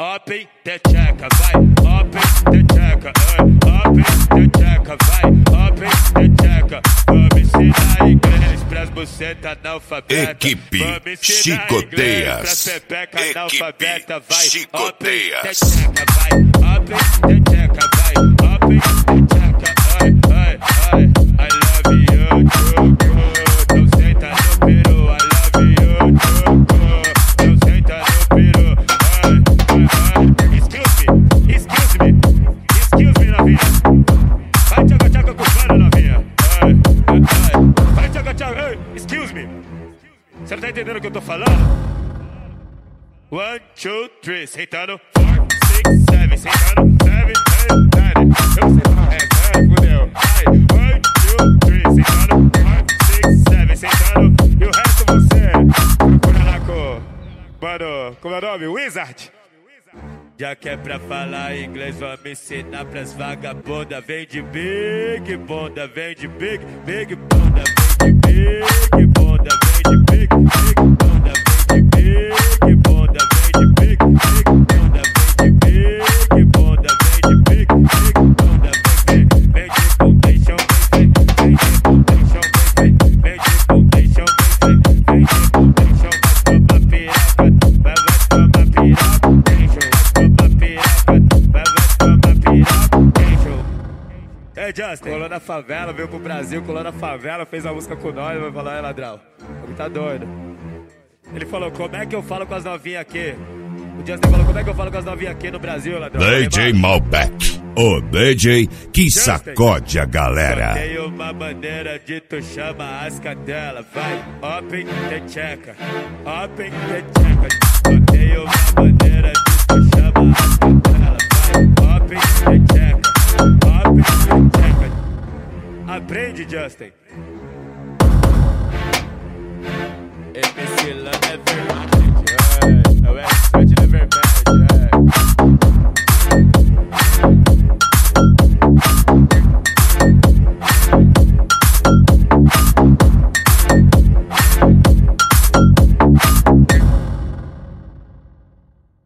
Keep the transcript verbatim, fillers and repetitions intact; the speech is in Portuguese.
Open the checa, vai. Open the checa, open the checa, vai. Open the checa. Vamos ensinar inglês pras bucetas analfabetas. Equipe Vamos ensinar inglês pras pepeca analfabeta, vai. Chicoteias. Open the checa, vai. Open the checa, vai. Open the checa, ai, ai, ai. I love you, Choco. Não senta no peru, I love you, Choco. Não senta no peru, ai, ai, ai. Excuse me, excuse me, excuse me, novinha. Vai tchaca tchaca com o mano, novinha. Ai, ai, ai. Vai tchaca tchaca, ei, excuse me. Você não tá entendendo o que eu tô falando? One, two, three, sentando. Four, six, seven, sentando. Seven, eight, nine. Eu sei falar essa, é, fudeu. Ai, one, two, three, sentando. Four, six, seven, sentando. E o resto você procura na cor. Mano, como é o nome? Wizard. Já que é pra falar inglês, vamos ensinar pras vagabundas. Vem de big bunda, vem de big, big bunda. Vem de big bunda, vem de big, big bunda. Vem de big bunda, vem de big, big bunda. Vem de big bunda, vem de big, big bunda. Vem, vem, vem de foundation, vem, vem, vem de foundation, vem, vem, vem de foundation, vem, vem, vem de foundation. Vai tomar piroca, vai, vai tomar piroca, é Justin, colou na favela, veio pro Brasil, colou na favela, fez a música com nós, vai falar, é ladrão, ele tá doido. Ele falou, como é que eu falo com as novinhas aqui? O Justin falou, como é que eu falo com as novinhas aqui no Brasil, ladrão? D J Malbec, o D J que Justin sacode a galera. Só tem uma maneira de tu chama as cadelas, vai, open the checa, open the checa. Só tem uma maneira de tu chama as cadelas, vai, open the checa. Aprende, Justin. M C Lana é verdade.